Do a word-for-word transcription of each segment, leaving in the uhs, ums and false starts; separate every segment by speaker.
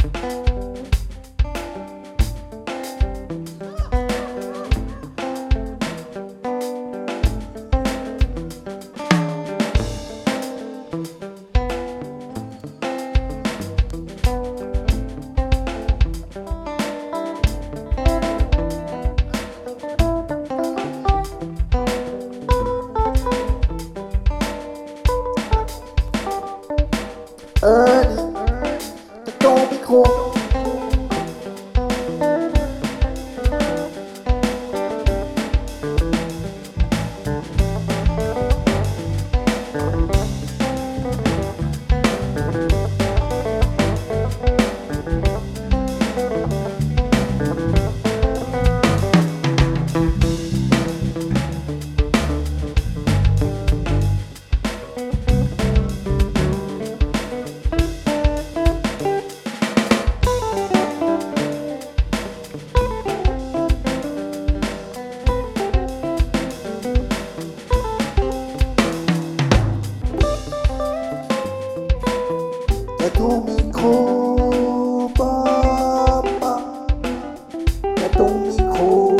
Speaker 1: Ernie, t'as ton micro. T'as ton micro, papa. T'as ton micro.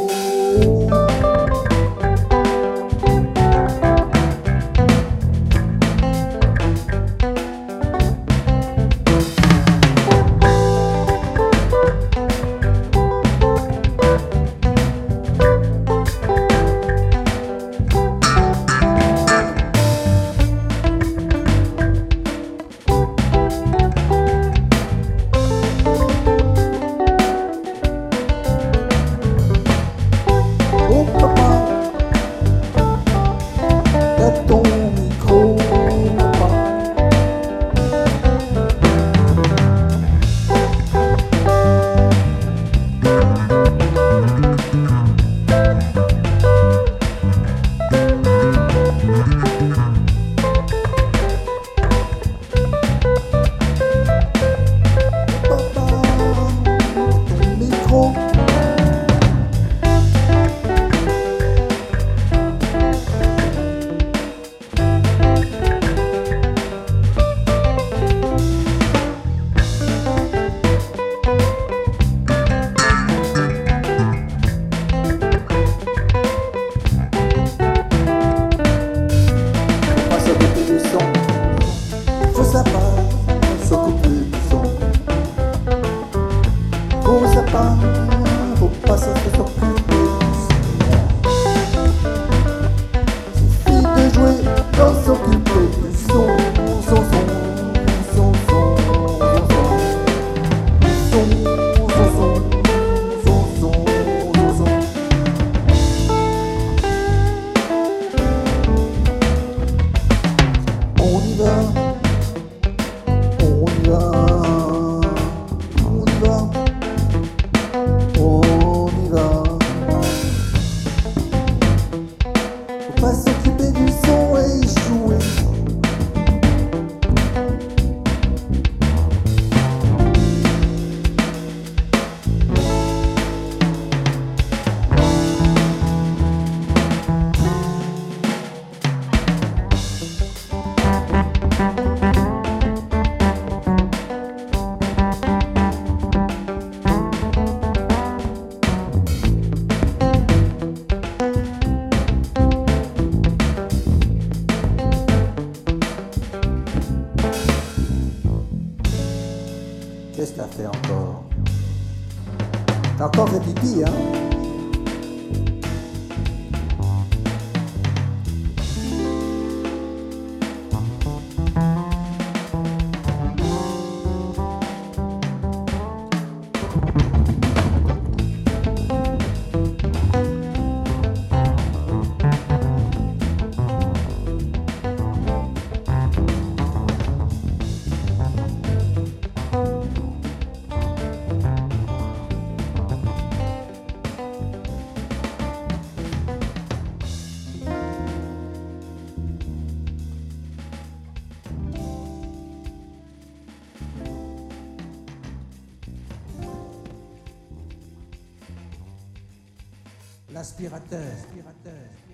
Speaker 1: Faut savoir s'occuper du son. Faut savoir, faut pas s'occuper du son. Suffit de jouer dans s'occuper du son. Son, son, son, son, son, son, son, son, son, son, son. On y va. On y va, on y va, on y va. Faut pas s'occuper du son et jouer. Qu'est-ce que t'as fait encore? T'as encore fait pipi, hein? L'aspirateur.